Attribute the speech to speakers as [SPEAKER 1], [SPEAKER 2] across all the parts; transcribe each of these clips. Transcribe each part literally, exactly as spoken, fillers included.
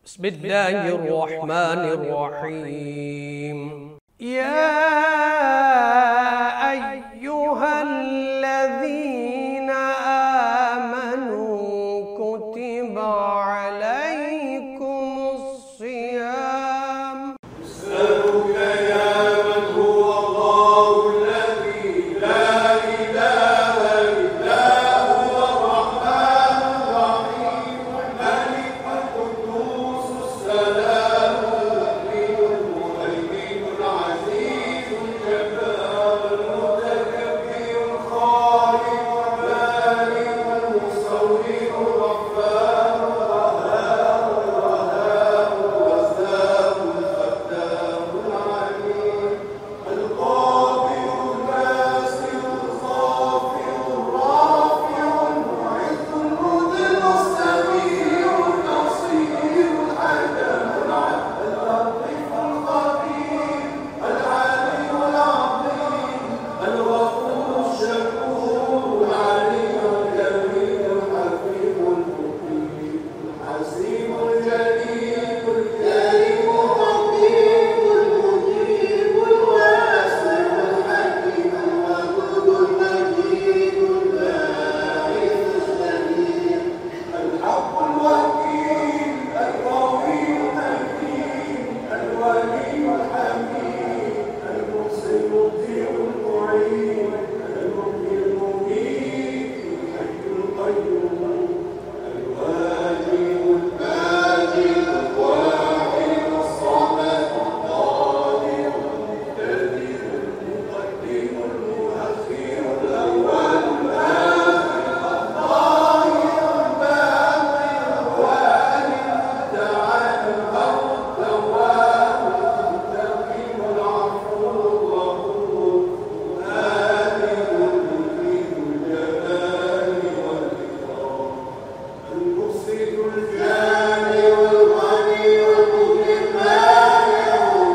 [SPEAKER 1] بسم الله الرحمن الرحيم. يا أيها الذين آمنوا كتب عليكم الصيام.
[SPEAKER 2] أسألك يا من هو الله الذي لا إله إلا هو الرحمن الرحيم الملك القدوس السلام المؤمن المهيمن العزيز الجبار المتكبر الخالق البارئ المصور الغفار القهار الوهاب الرزاق الفتاح العليم القابل الباسط الخافض الرافع المعز المذل السميع البصير الحكم العدل اللطيف الخبير العلي العظيم الغفور الشكور العلي الكريم الحكيم المقيم الحسيب الجليل الكريم الرقيب المجيب الواسع الحكيم الودود المجيد الباعث الشهيد الحق الوكيل القوي المتين الولي الحميد المحسن المطيع المعين المحيي المميت الحي القيوم الواجب الماجد الواحد الصمد القادر المقتدر المقدم المؤخر الأول الآخر الظاهر الباطن الوالي المتعال البر التواب المنتقم العفو الغفور الهادي المفيد الجلال والإكرام المفسد الجاني والغني والمؤمن مانع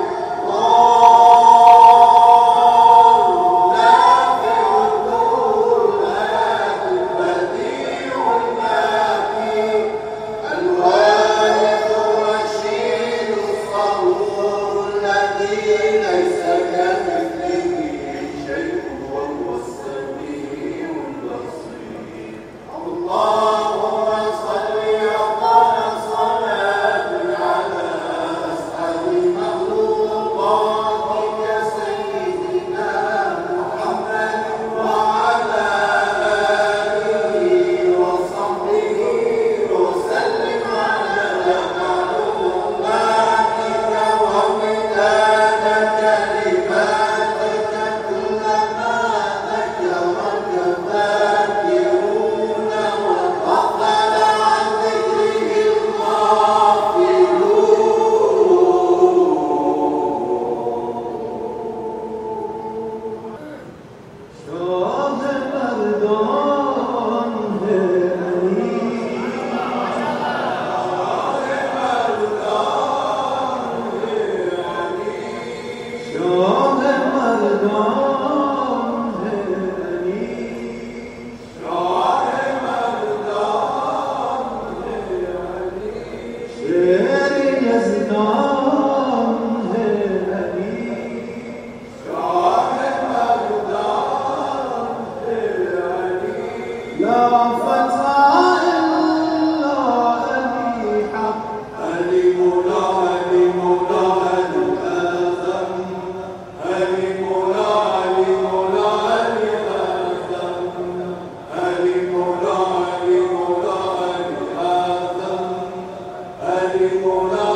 [SPEAKER 2] الله نافع الضر الهادي البديع الماكي الوارث الرشيد الصبور الذي ليس كمثله شيء وهو السميع البصير. اللهم صل أفضل صلاة على أسعد مخلوقاتك سيدنا محمد وعلى آله وصحبه وسلم عدد معلوماتك ومداد كلماتك كلما ذكرك الذاكرون وغفل عن ذكره الغافلون. شاه مردان شاه مولا